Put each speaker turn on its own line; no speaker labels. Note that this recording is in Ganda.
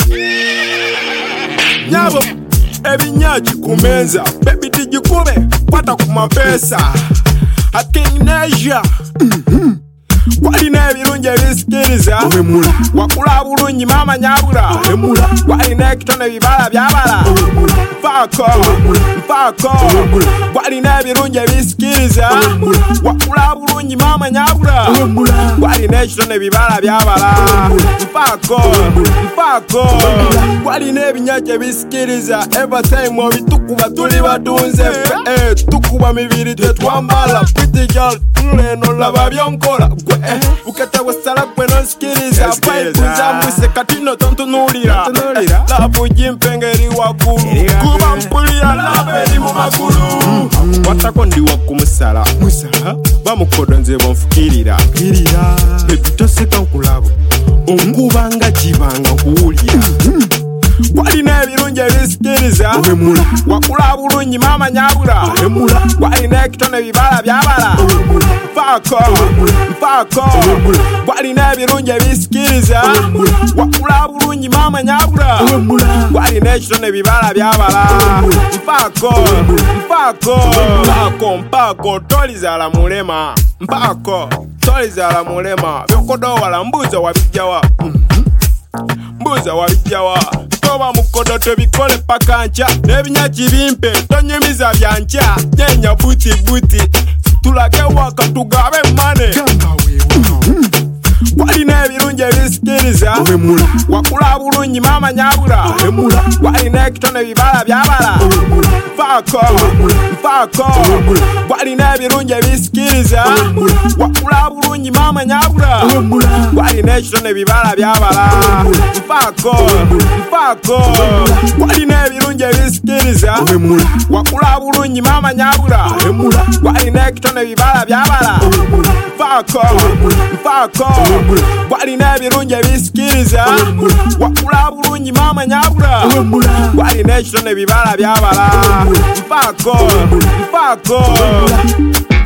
Nyabo ebinyaji kumenza baby tijikube kwata kumapesa akeneja walina ebirungi ebisikiriza wakula bulungi mama nyabula walina ekitone ebibala byabala mpaako walina ebirungi ebisikiriza wakula bulungi mama nyabula walina ekitone ebibala byabala mpaako walina ebinyaji ebisikiriza evertime obitukuba tuli batunze tukuba mibiri tetwambala pretty girl tuleno laba byonkola ukete wasala gwe nonsikiriza paipuza mbwise katino tontunulira labu jimpengeri wakulu kuba mpulira labu eri mu magulu watako ndi wakumusala bamukodonze bonfukirira ebitoseka nkulabo onkubanga jibanga nkuwulira walina ebirungi ebisikiriza wakula bulungi mama nyabula walina ekitone ebibala byabala mpaako walina ebirungi ebisikiriza wakula bulungi mama nyabula walina ekitone ebibala byabala mpaako tolizaala mulema tolizaala mulema byokodowala mbuuza wabijjawa toba mukodo tebikole paka nca n'ebinyaji bimpe tonyumiza byanca nyenya buti tulage waka tugabe mane walina ebirungi ebisikiriza wakula bulungi mama nyabula walina ekitone ebibala byabala mpaako walina ebirungi ebisikiriza wakula bulungi mama nyabula walina ekitone ebibala byabala mpaako walina ebirungi ebisikiriza wakula bulungi mama nyabula walina ekitone ebibala byabala mpaako walina ebirungi ebisikiriza wakula bulungi mama nyabula walina ekitone ebibala byabala mpaako